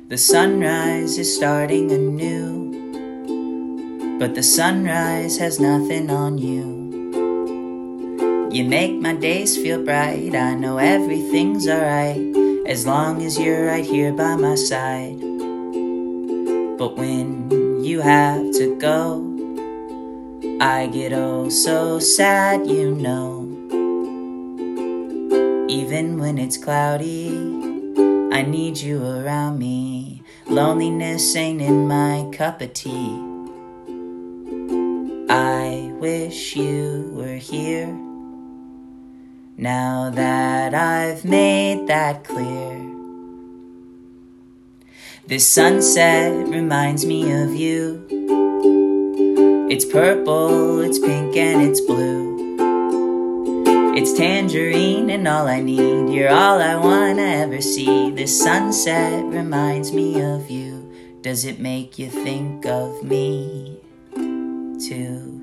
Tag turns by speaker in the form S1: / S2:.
S1: The sunrise is starting anew, but the sunrise has nothing on you. You make my days feel bright, I know everything's alright, as long as you're right here by my side. But when you have to go, I get oh so sad, you know. Even when it's cloudy, I need you around me. Loneliness ain't in my cup of tea. I wish you were here, now that I've made that clear. This sunset reminds me of you. It's purple, it's pink, and it's blue. It's tangerine and all I need. You're all I wanna ever see. This sunset reminds me of you. Does it make you think of me too?